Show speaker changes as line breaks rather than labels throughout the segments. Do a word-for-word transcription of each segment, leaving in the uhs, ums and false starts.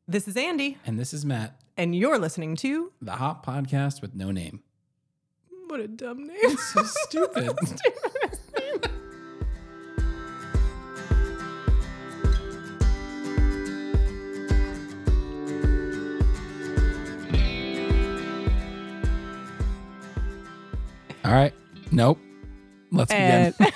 This is Andy.
And this is Matt.
And you're listening to
The Hop Podcast with no name.
What a dumb name.
It's so stupid. All right. Nope. Let's
And
begin.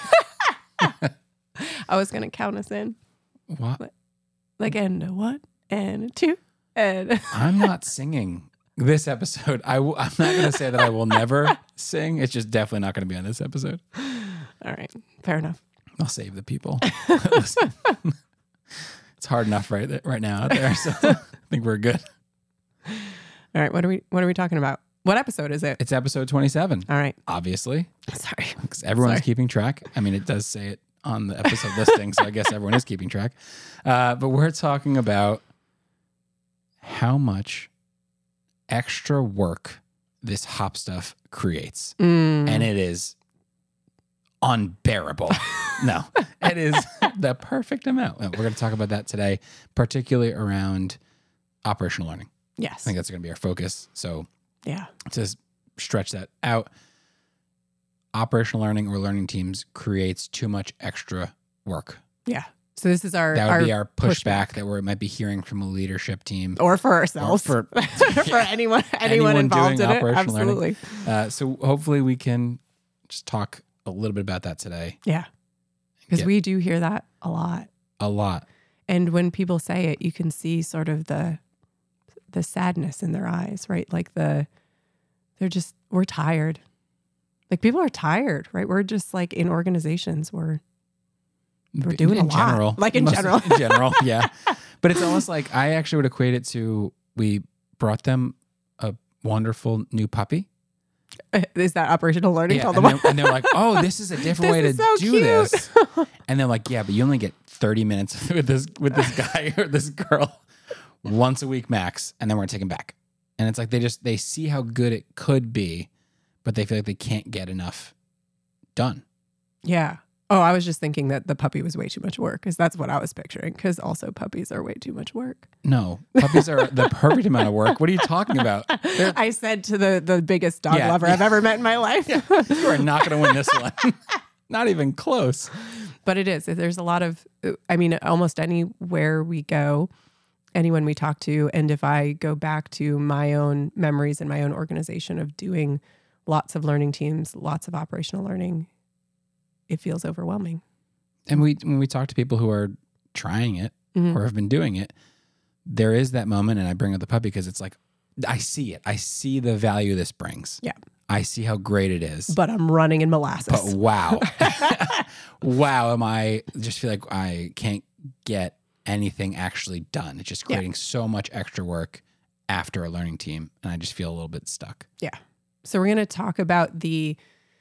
I was going to count us in.
What?
Like, and a one, and a two, and
I'm not singing this episode. I w- I'm not going to say that I will never sing. It's just definitely not going to be on this episode.
All right. Fair enough.
I'll save the people. Listen, it's hard enough right there, right now out there. So I think we're good.
All right. What are we, what are we talking about? What episode is it?
It's episode twenty-seven.
All right.
Obviously.
Sorry.
Because everyone's
Sorry.
keeping track. I mean, it does say it on the episode listing, so I guess everyone is keeping track. Uh, but we're talking about how much extra work this hop stuff creates.
Mm.
And it is unbearable. No, it is the perfect amount. We're going to talk about that today, particularly around operational learning. I
Yes.
think that's going to be our focus. So
Yeah.
to stretch that out, operational learning or learning teams creates too much extra work.
Yeah. So this is our
That would
our
be our pushback,
pushback.
that we might be hearing from a leadership team.
or for ourselves,
Or
for,
for-
for anyone, anyone,
Anyone
involved
doing
in it.
operational learning.
Absolutely.
Uh, so hopefully we can just talk a little bit about that today.
Yeah. Because
Get
we do hear that a lot.
a lot.
And when people say it, you can see sort of the the sadness in their eyes, right? Like the they're just we're tired. Like people are tired, right? We're just like in organizations we're we're doing
in
a lot.
general.
Like in
Most-
general.
in general, yeah. But it's almost like I actually would equate it to we brought them a wonderful new puppy.
Is that operational learning?
Yeah,
Tell
and,
them
they're, and they're like, oh, this is a different
This
way to
is so
do
cute.
this. And they're like, yeah, but you only get thirty minutes with this with this guy or this girl once a week max, and then we're gonna take him back. And it's like they just they see how good it could be, but they feel like they can't get enough done.
Yeah. Oh, I was just thinking that the puppy was way too much work because that's what I was picturing. Because also puppies are way too much work.
No, puppies are the perfect amount of work. What are you talking about? They're-
I said to the the biggest dog
Yeah,
lover
yeah.
I've ever met in my life.
You are not going to win this one. Not even close.
But it is. There's a lot of, I mean, almost anywhere we go, anyone we talk to, and if I go back to my own memories and my own organization of doing lots of learning teams, lots of operational learning, it feels overwhelming.
And we when we talk to people who are trying it
Mhm.
or have been doing it, there is that moment, and I bring up the puppy because it's like, I see it. I see the value this brings.
Yeah.
I see how great it is.
But I'm running in molasses.
But wow. wow, am I just feel like I can't get anything actually done. It's just
Yeah.
creating so much extra work after a learning team, and I just feel a little bit stuck.
Yeah. So we're going to talk about the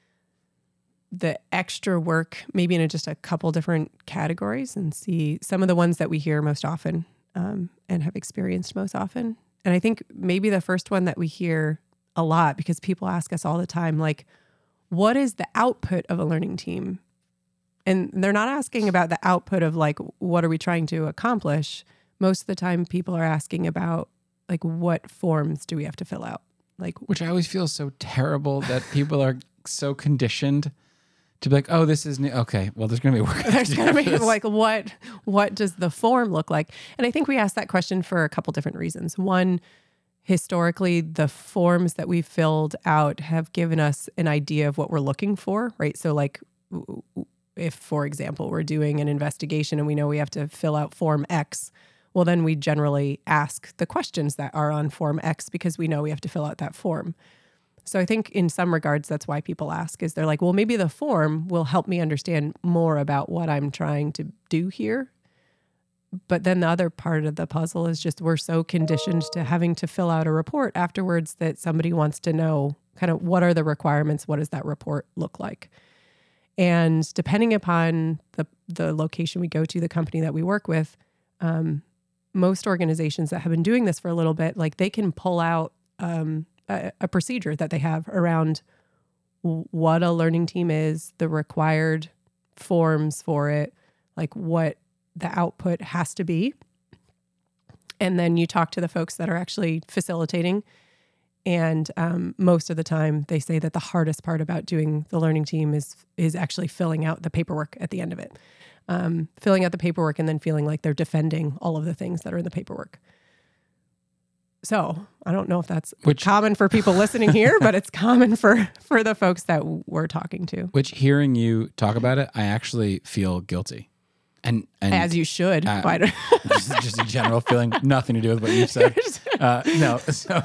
the extra work, maybe in a, just a couple different categories, and see some of the ones that we hear most often um, and have experienced most often. And I think maybe the first one that we hear a lot, because people ask us all the time, like, what is the output of a learning team? And they're not asking about the output of like, what are we trying to accomplish? Most of the time people are asking about like, what forms do we have to fill out? Like,
Which I always feel so terrible that people are so conditioned to be like, oh, this is new. Okay, well, there's going to be work.
there's going to be
after this.
like, what, what does the form look like? And I think we asked that question for a couple different reasons. One, historically, the forms that we filled out have given us an idea of what we're looking for, right? So like, w- w- if, for example, we're doing an investigation and we know we have to fill out form X, well, then we generally ask the questions that are on form X because we know we have to fill out that form. So I think in some regards, that's why people ask, is they're like, well, maybe the form will help me understand more about what I'm trying to do here. But then the other part of the puzzle is just we're so conditioned to having to fill out a report afterwards that somebody wants to know kind of what are the requirements, what does that report look like? And depending upon the the location we go to, the company that we work with, um, most organizations that have been doing this for a little bit, like they can pull out um, a, a procedure that they have around w- what a learning team is, the required forms for it, like what the output has to be. And then you talk to the folks that are actually facilitating. And um, most of the time they say that the hardest part about doing the learning team is is actually filling out the paperwork at the end of it. Um, filling out the paperwork and then feeling like they're defending all of the things that are in the paperwork. So I don't know if that's
Which,
common for people listening here, but it's common for, for the folks that we're talking to.
which hearing you talk about it, I actually feel guilty. And, and
As you should.
uh,
Why don't-
just, just a general feeling, nothing to do with what you said. Uh, no, so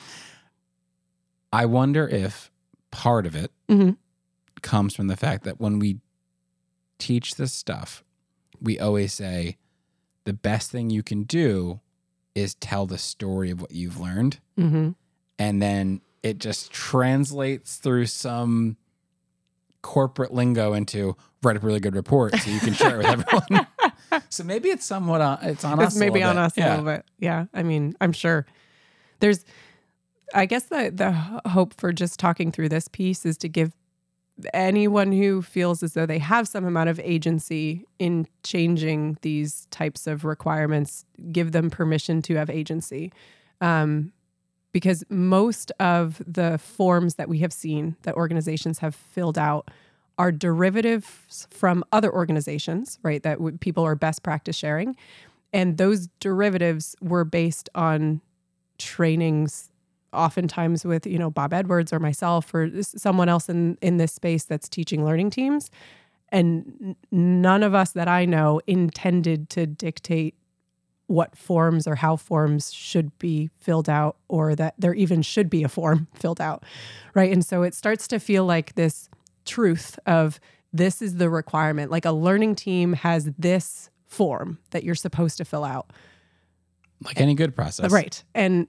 I wonder if part of it
Mhm.
comes from the fact that when we teach this stuff, we always say the best thing you can do is tell the story of what you've learned.
Mhm.
And then it just translates through some corporate lingo into write a really good report so you can share it with everyone. So maybe it's somewhat on, it's on
It's
us.
maybe
a little
on
bit.
us a
Yeah.
little bit. Yeah. I mean, I'm sure there's, I guess the, the hope for just talking through this piece is to give anyone who feels as though they have some amount of agency in changing these types of requirements, give them permission to have agency. Um, because most of the forms that we have seen that organizations have filled out are derivatives from other organizations, right? That w- people are best practice sharing. And those derivatives were based on trainings, oftentimes with, you know, Bob Edwards or myself or s- someone else in, in this space that's teaching learning teams. And n- none of us that I know intended to dictate what forms or how forms should be filled out, or that there even should be a form filled out, right? And so it starts to feel like this truth of this is the requirement. Like a learning team has this form that you're supposed to fill out.
Like any good process.
Right. And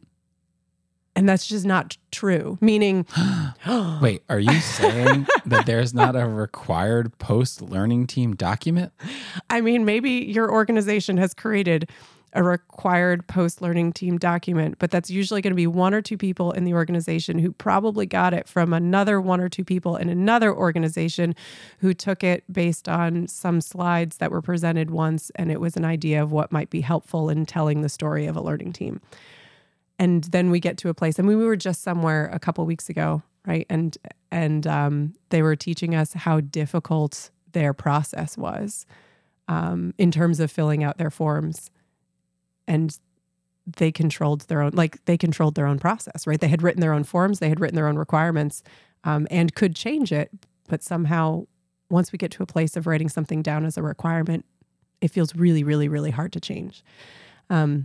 and that's just not true. Meaning,
Wait, are you saying that there's not a required post-learning team document?
I mean, maybe your organization has created a required post-learning team document, but that's usually going to be one or two people in the organization who probably got it from another one or two people in another organization who took it based on some slides that were presented once, and it was an idea of what might be helpful in telling the story of a learning team. And then we get to a place, I mean, we were just somewhere a couple weeks ago, right? And and um, they were teaching us how difficult their process was um, in terms of filling out their forms. And they controlled their own, like they controlled their own process, right? They had written their own forms, they had written their own requirements, um, and could change it. But somehow, once we get to a place of writing something down as a requirement, it feels really, really, really hard to change. Um,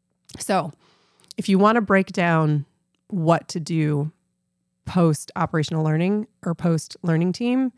so if you want to break down what to do post operational learning or post learning team,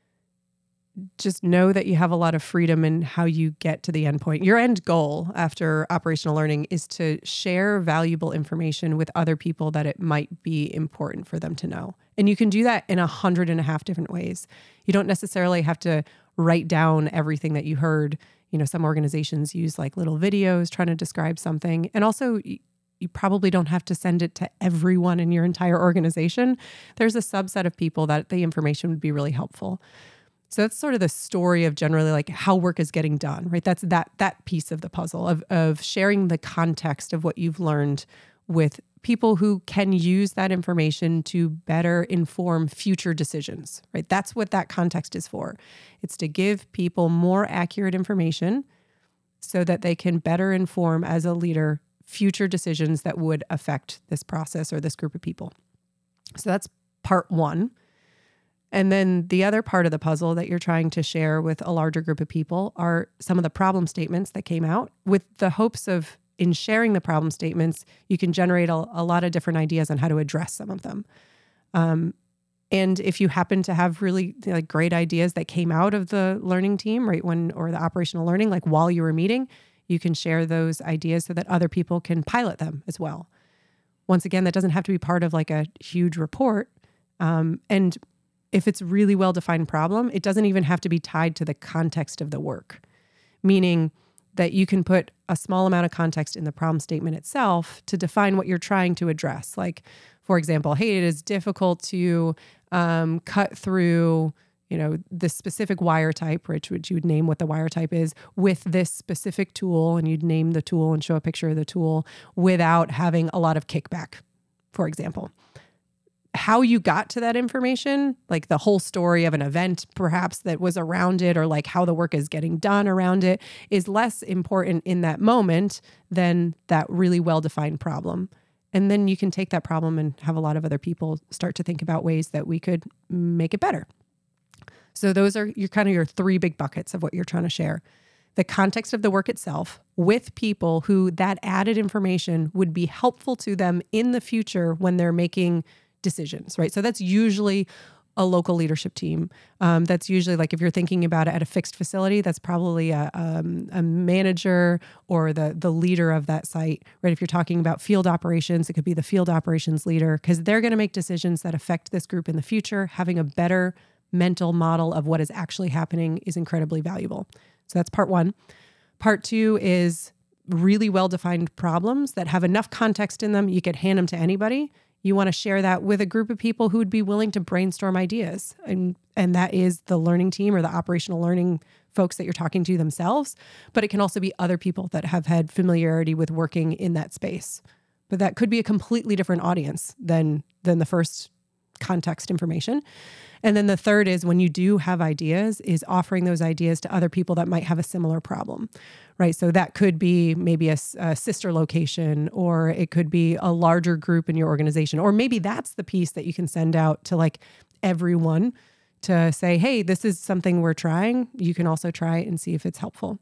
just know that you have a lot of freedom in how you get to the endpoint. Your end goal after operational learning is to share valuable information with other people that it might be important for them to know. And you can do that in a hundred and a half different ways. You don't necessarily have to write down everything that you heard. You know, some organizations use like little videos trying to describe something. And also, you probably don't have to send it to everyone in your entire organization. There's a subset of people that the information would be really helpful. So that's sort of the story of generally like how work is getting done, right? That's that that piece of the puzzle of of sharing the context of what you've learned with people who can use that information to better inform future decisions, right? That's what that context is for. It's to give people more accurate information so that they can better inform as a leader future decisions that would affect this process or this group of people. So that's part one. And then the other part of the puzzle that you're trying to share with a larger group of people are some of the problem statements that came out, with the hopes of, in sharing the problem statements, you can generate a, a lot of different ideas on how to address some of them. Um, and if you happen to have really like great ideas that came out of the learning team, right, when, or the operational learning, like while you were meeting, you can share those ideas so that other people can pilot them as well. Once again, that doesn't have to be part of like a huge report. Um, and if it's really well-defined problem, it doesn't even have to be tied to the context of the work, meaning that you can put a small amount of context in the problem statement itself to define what you're trying to address. Like, for example, hey, it is difficult to um, cut through, you know, this specific wire type, which, which you would name what the wire type is, with this specific tool, and you'd name the tool and show a picture of the tool without having a lot of kickback, for example. How you got to that information, like the whole story of an event perhaps that was around it, or like how the work is getting done around it, is less important in that moment than that really well-defined problem. And then you can take that problem and have a lot of other people start to think about ways that we could make it better. So those are your kind of your three big buckets of what you're trying to share. The context of the work itself with people who that added information would be helpful to them in the future when they're making decisions, right? So that's usually a local leadership team. Um, that's usually, like, if you're thinking about it at a fixed facility, that's probably a, um, a manager or the the leader of that site, right? If you're talking about field operations, it could be the field operations leader, because they're going to make decisions that affect this group in the future. Having a better mental model of what is actually happening is incredibly valuable. So that's part one. Part two is really well-defined problems that have enough context in them. You could hand them to anybody. You want to share that with a group of people who would be willing to brainstorm ideas. And, and that is the learning team or the operational learning folks that you're talking to themselves. But it can also be other people that have had familiarity with working in that space. But that could be a completely different audience than, than the first context information. And then the third is, when you do have ideas, is offering those ideas to other people that might have a similar problem, right? So that could be maybe a, a sister location, or it could be a larger group in your organization. Or maybe that's the piece that you can send out to like everyone to say, hey, this is something we're trying. You can also try it and see if it's helpful.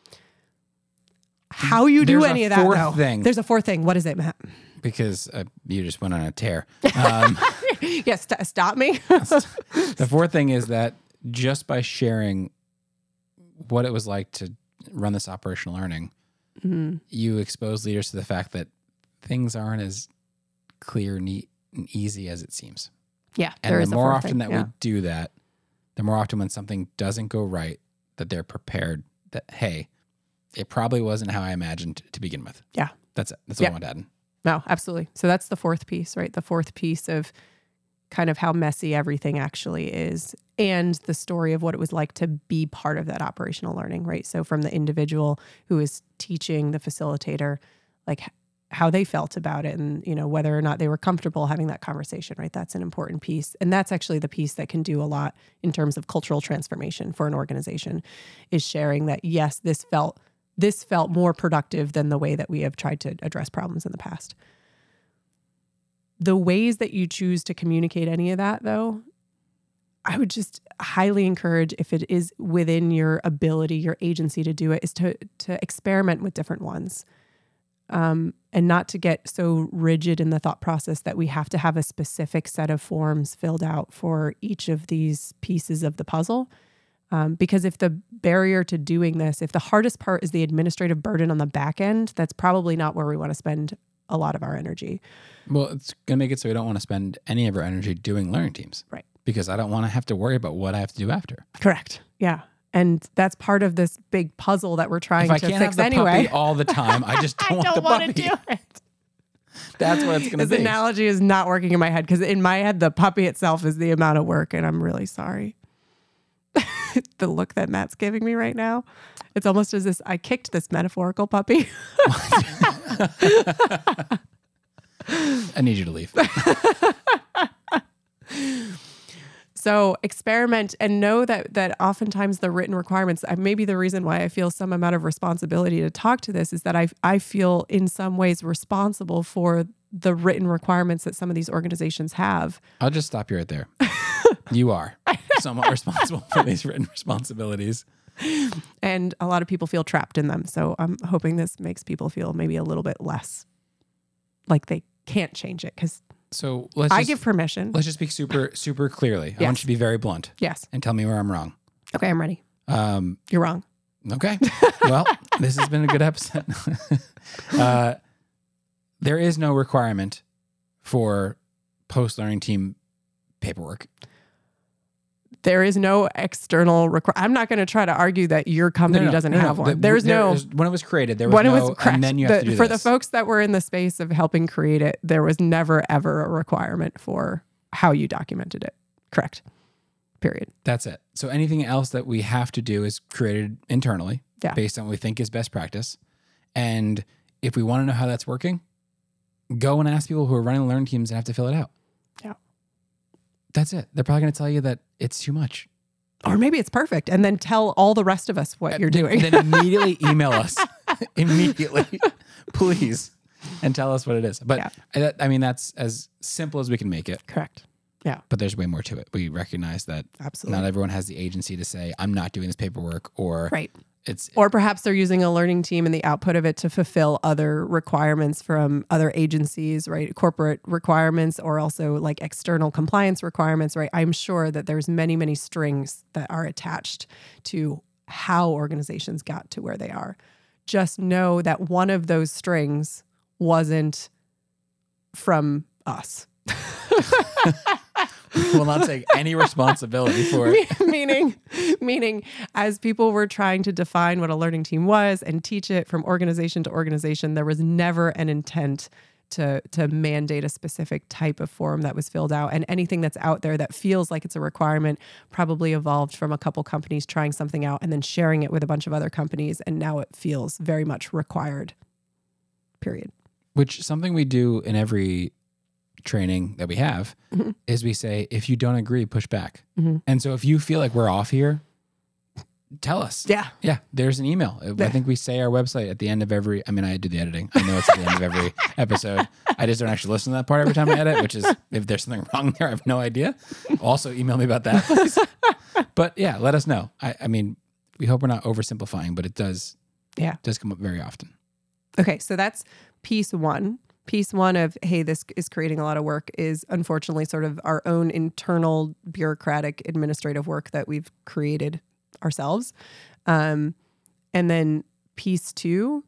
How you do
There's
any
a
of that,
fourth
though.
thing.
There's a fourth thing. What is it, Matt?
Because uh, you just went on a tear. Um,
yes, st- stop me.
The fourth thing is that just by sharing what it was like to run this operational learning, mm-hmm. you expose leaders to the fact that things aren't as clear, neat, and easy as it seems.
Yeah,
and
there
the
is a
more
fourth
often
thing.
that
yeah.
we do that, the more often when something doesn't go right, that they're prepared that, hey, it probably wasn't how I imagined to begin with.
Yeah.
That's it. That's what
yeah.
I want to add.
No, absolutely. So that's the fourth piece, right? The fourth piece of kind of how messy everything actually is, and the story of what it was like to be part of that operational learning, right? So from the individual who is teaching the facilitator, like how they felt about it, and, you know, whether or not they were comfortable having that conversation, right? That's an important piece. And that's actually the piece that can do a lot in terms of cultural transformation for an organization, is sharing that, yes, this felt This felt more productive than the way that we have tried to address problems in the past. The ways that you choose to communicate any of that, though, I would just highly encourage, if it is within your ability, your agency to do it, is to to experiment with different ones. Um, and not to get so rigid in the thought process that we have to have a specific set of forms filled out for each of these pieces of the puzzle. Um, because if the barrier to doing this, if the hardest part is the administrative burden on the back end, that's probably not where we want to spend a lot of our energy.
Well, it's going to make it so we don't want to spend any of our energy doing learning teams.
Right.
Because I don't want to have to worry about what I have to do after.
Correct. Yeah. And that's part of this big puzzle that we're trying
if I
to
can't
fix
have the
anyway.
puppy all the time, I just don't
I
want
don't
the
want
puppy.
to do it.
That's what it's going to
This
be.
analogy is not working in my head, because in my head, the puppy itself is the amount of work, and I'm really sorry. The look that Matt's giving me right now, it's almost as if I kicked this metaphorical puppy.
I need you to leave.
So experiment, and know that that oftentimes the written requirements, uh, maybe the reason why I feel some amount of responsibility to talk to this is that I I feel in some ways responsible for the written requirements that some of these organizations have.
I'll just stop you right there. You are somewhat responsible for these written responsibilities.
And a lot of people feel trapped in them. So I'm hoping this makes people feel maybe a little bit less like they can't change it, because
So let's
I
just,
give permission.
let's just speak super, super clearly. I
Yes.
want you to be very blunt
Yes.
and tell me where I'm wrong.
Okay, I'm ready.
Um,
You're wrong.
okay. Well, this has been a good episode. uh, there is no requirement for post-learning team paperwork.
There is no external requ- I'm not going to try to argue that your company
No, no,
doesn't
no, no.
have one.
The-
There's
there
no...
is- when it was created, there was
when
no,
it was correct,
and then you have
the-
to do
for
this.
the folks that were in the space of helping create it, there was never ever a requirement for how you documented it. Correct. period.
That's it. So anything else that we have to do is created internally
Yeah.
based on what we think is best practice. And if we want to know how that's working, go and ask people who are running learning teams and have to fill it out.
Yeah.
That's it. They're probably going to tell you that it's too much.
Or maybe it's perfect. And then tell all the rest of us what you're doing.
Then immediately email us. Immediately. Please. And tell us what it is. But
Yeah.
I, I mean, that's as simple as we can make it.
Correct. Yeah.
But there's way more to it. We recognize that
Absolutely.
not everyone has the agency to say, I'm not doing this paperwork, or
Right.
it's
Or perhaps they're using a learning team and the output of it to fulfill other requirements from other agencies, right? Corporate requirements, or also like external compliance requirements, right? I'm sure that there's many, many strings that are attached to how organizations got to where they are. Just know that one of those strings wasn't from us.
will not take any responsibility for it.
meaning, meaning, as people were trying to define what a learning team was and teach it from organization to organization, there was never an intent to to mandate a specific type of form that was filled out. And anything that's out there that feels like it's a requirement probably evolved from a couple companies trying something out and then sharing it with a bunch of other companies, and now it feels very much required. Period.
Which something we do in every training that we have
Mm-hmm.
is we say, if you don't agree, push back.
Mm-hmm.
And so if you feel like we're off here, tell us.
Yeah.
Yeah. There's an email.
Yeah.
I think we say our website at the end of every, I mean, I do the editing. I know it's at the end of every episode. I just don't actually listen to that part every time I edit, which is, if there's something wrong there, I have no idea. Also email me about that, please. But yeah, let us know. I, I mean, we hope we're not oversimplifying, but it does,
Yeah.
does come up very often.
Okay, so that's piece one. Piece one of, hey, this is creating a lot of work is unfortunately sort of our own internal bureaucratic administrative work that we've created ourselves. Um, and then piece two,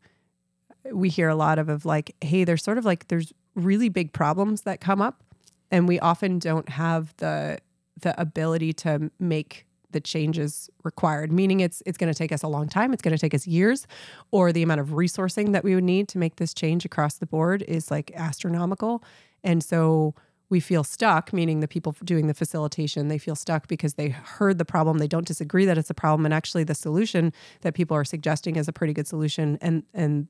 we hear a lot of, of like, hey, there's sort of like, there's really big problems that come up, and we often don't have the the ability to make the changes required, meaning it's it's going to take us a long time. It's going to take us years, or the amount of resourcing that we would need to make this change across the board is like astronomical. And so we feel stuck, meaning the people doing the facilitation, they feel stuck because they heard the problem. They don't disagree that it's a problem. And actually the solution that people are suggesting is a pretty good solution. And, and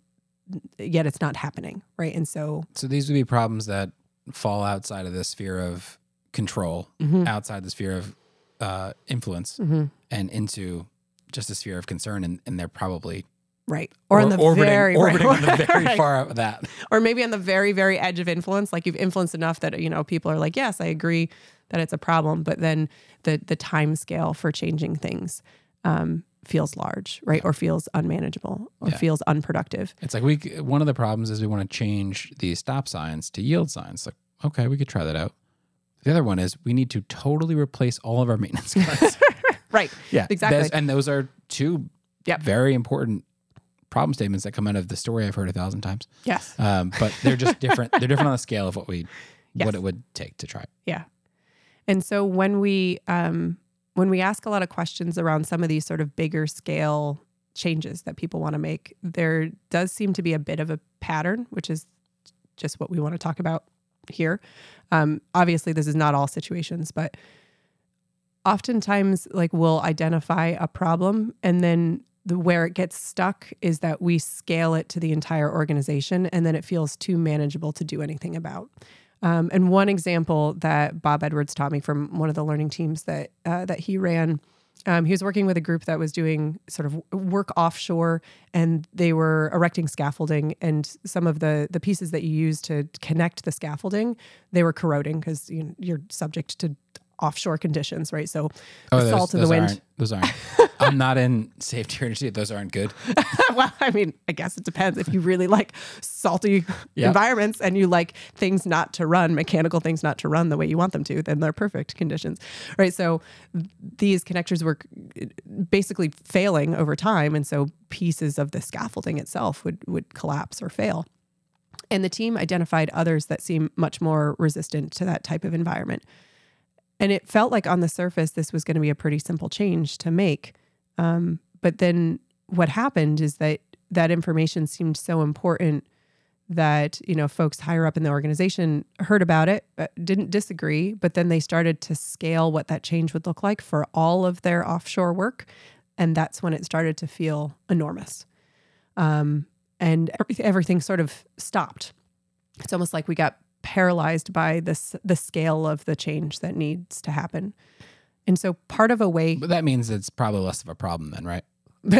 yet it's not happening. Right. And so,
So these would be problems that fall outside of the sphere of control,
mm-hmm.
outside the sphere of uh, influence,
mm-hmm.
and into just a sphere of concern. And, and they're probably
right. Or on the
orbiting,
very,
orbiting
right.
on the very
Right.
far out of that.
Or maybe on the very, very edge of influence. Like you've influenced enough that, you know, people are like, yes, I agree that it's a problem. But then the the time scale for changing things um, feels large, right?
Yeah.
Or feels unmanageable, or
Yeah.
feels unproductive.
It's like we, one of the problems is we want to change these stop signs to yield signs. Like, okay, we could try that out. The other one is we need to totally replace all of our maintenance cards.
Right.
Yeah,
Exactly.
There's- And those are two
Yep.
very important problem statements that come out of the story I've heard a thousand times.
Yes.
Um, but they're just different. They're different on the scale of what we,
Yes.
what it would take to try it.
Yeah. And so when we um, when we ask a lot of questions around some of these sort of bigger scale changes that people want to make, there does seem to be a bit of a pattern, which is just what we want to talk about here. Um, obviously, this is not all situations, but oftentimes, like, we'll identify a problem, and then the where it gets stuck is that we scale it to the entire organization, and then it feels too manageable to do anything about. Um, and one example that Bob Edwards taught me from one of the learning teams that uh, that he ran, um, he was working with a group that was doing sort of work offshore, and they were erecting scaffolding. And some of the the pieces that you use to connect the scaffolding, they were corroding because you know, you're subject to offshore conditions, right? So the
Oh, those,
salt of the
those
wind.
aren't, those aren't. I'm not in safety or industry. Those aren't good.
Well, I mean, I guess it depends. If you really like salty
Yep.
environments and you like things not to run, mechanical things not to run the way you want them to, then they're perfect conditions, right? So these connectors were basically failing over time. And so pieces of the scaffolding itself would, would collapse or fail. And the team identified others that seem much more resistant to that type of environment. And it felt like on the surface, this was going to be a pretty simple change to make. Um, but then what happened is that that information seemed so important that, you know, folks higher up in the organization heard about it, didn't disagree, but then they started to scale what that change would look like for all of their offshore work. And that's when it started to feel enormous. Um, and every, everything sort of stopped. It's almost like we got paralyzed by this, the scale of the change that needs to happen. And so part of a way...
But that means it's probably less of a problem then, right?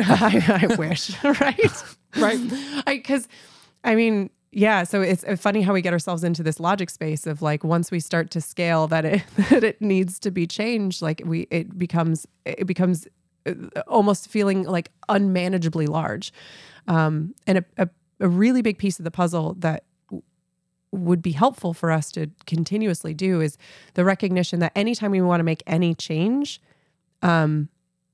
I, I wish, right? Right. Because, I, I mean... Yeah, so it's funny how we get ourselves into this logic space of like once we start to scale that it that it needs to be changed, like we it becomes it becomes almost feeling like unmanageably large, um, and a, a a really big piece of the puzzle that w- would be helpful for us to continuously do is the recognition that anytime we want to make any change, um,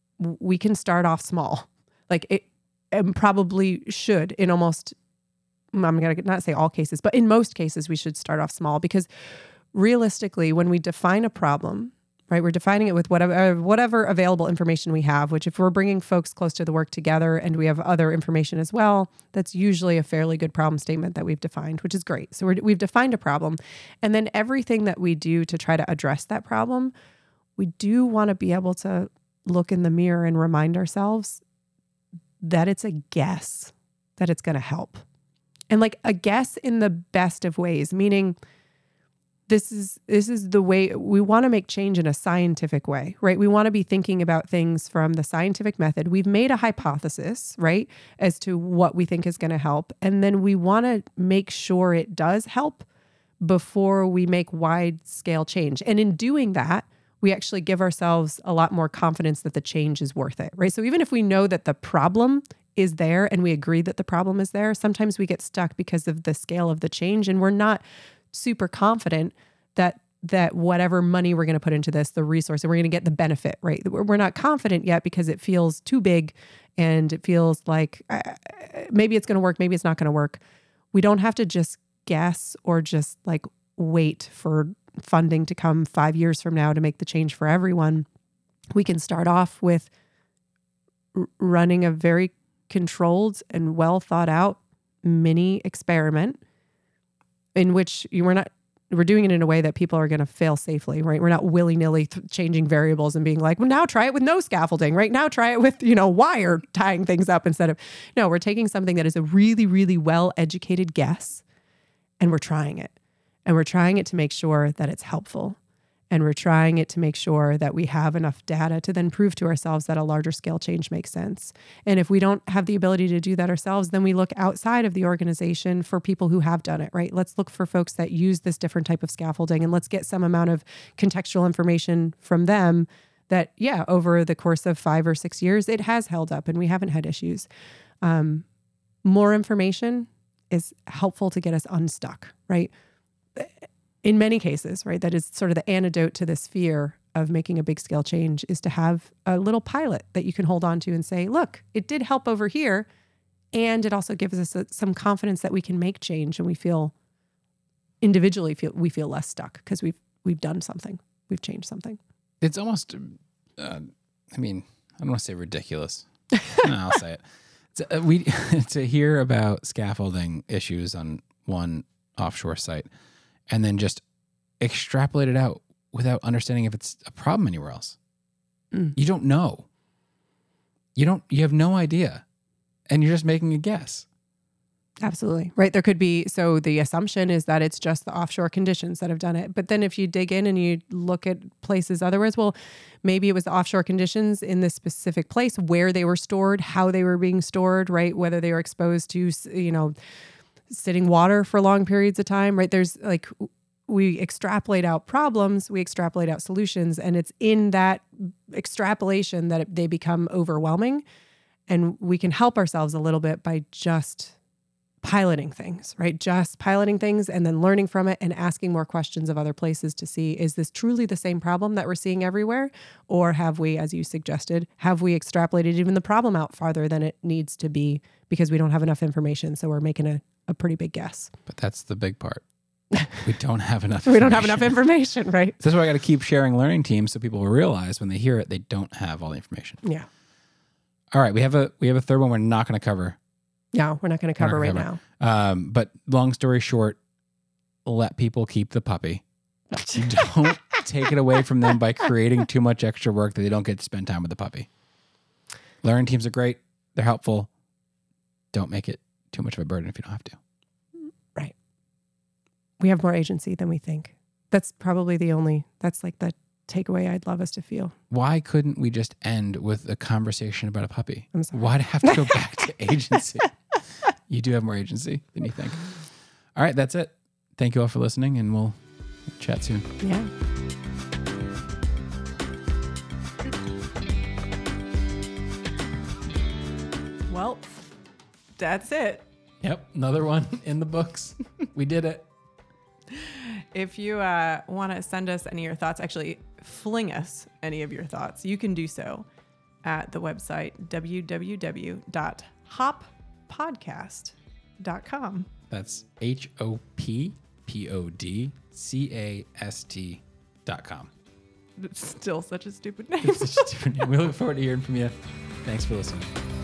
we can start off small, like it, and probably should in almost. I'm going to not say all cases, but in most cases, we should start off small because realistically, when we define a problem, right, we're defining it with whatever, whatever available information we have, which if we're bringing folks close to the work together and we have other information as well, that's usually a fairly good problem statement that we've defined, which is great. So we're, we've defined a problem. And then everything that we do to try to address that problem, we do want to be able to look in the mirror and remind ourselves that it's a guess that it's going to help. And like a guess in the best of ways, meaning this is this is the way we want to make change in a scientific way, right? We want to be thinking about things from the scientific method. We've made a hypothesis, right, as to what we think is going to help. And then we want to make sure it does help before we make wide scale change. And in doing that, we actually give ourselves a lot more confidence that the change is worth it, right? So even if we know that the problem is there and we agree that the problem is there, sometimes we get stuck because of the scale of the change and we're not super confident that that whatever money we're going to put into this, the resource, and we're going to get the benefit, right? We're not confident yet because it feels too big and it feels like uh, maybe it's going to work, maybe it's not going to work. We don't have to just guess or just like wait for funding to come five years from now to make the change for everyone. We can start off with r- running a very controlled and well thought out mini experiment in which you were not, we're doing it in a way that people are going to fail safely, right? We're not willy-nilly th- changing variables and being like, well, now try it with no scaffolding, right? Now try it with, you know, wire tying things up instead of, no, we're taking something that is a really, really well-educated guess and we're trying it. And we're trying it to make sure that it's helpful. And we're trying it to make sure that we have enough data to then prove to ourselves that a larger scale change makes sense. And if we don't have the ability to do that ourselves, then we look outside of the organization for people who have done it, right? Let's look for folks that use this different type of scaffolding and let's get some amount of contextual information from them that, yeah, over the course of five or six years, it has held up and we haven't had issues. Um, more information is helpful to get us unstuck, right? In many cases, right, that is sort of the antidote to this fear of making a big scale change is to have a little pilot that you can hold on to and say, look, it did help over here. And it also gives us a, some confidence that we can make change and we feel individually feel we feel less stuck because we've we've done something. We've changed something.
It's almost, uh, I mean, I don't want to say ridiculous. No, I'll say it. To, uh, we, to hear about scaffolding issues on one offshore site and then just extrapolate it out without understanding if it's a problem anywhere else. Mm. You don't know. You don't, you have no idea. And you're just making a guess.
Absolutely. Right. There could be, so the assumption is that it's just the offshore conditions that have done it. But then if you dig in and you look at places otherwise, well, maybe it was the offshore conditions in this specific place where they were stored, how they were being stored, right? Whether they were exposed to, you know, sitting water for long periods of time, right? There's like, we extrapolate out problems, we extrapolate out solutions, and it's in that extrapolation that it, they become overwhelming. And we can help ourselves a little bit by just piloting things, right? Just piloting things and then learning from it and asking more questions of other places to see, is this truly the same problem that we're seeing everywhere? Or have we, as you suggested, have we extrapolated even the problem out farther than it needs to be because we don't have enough information? So we're making a, a pretty big guess.
But that's the big part. We don't have enough
We don't have enough information, right?
So that's why I got to keep sharing learning teams so people will realize when they hear it, they don't have all the information.
Yeah.
All right, we have a we have a third one we're not going to cover
No, we're not going to cover
We're
right
not gonna
now.
Um, but long story short, let people keep the puppy. Don't take it away from them by creating too much extra work that they don't get to spend time with the puppy. Learning teams are great. They're helpful. Don't make it too much of a burden if you don't have to.
Right. We have more agency than we think. That's probably the only, that's like the takeaway I'd love us to feel.
Why couldn't we just end with a conversation about a puppy?
I'm sorry.
Why'd I have to go back to agency? You do have more agency than you think. All right, that's it. Thank you all for listening, and we'll chat soon.
Yeah.
Well, that's it.
Yep, another one in the books. We did it.
If you uh, want to send us any of your thoughts, actually fling us any of your thoughts, you can do so at the website w w w dot hop podcast dot com.
That's H O P P O D C A S T dot com.
It's still such a stupid name.
It's such a different name. We look forward to hearing from you. Thanks for listening.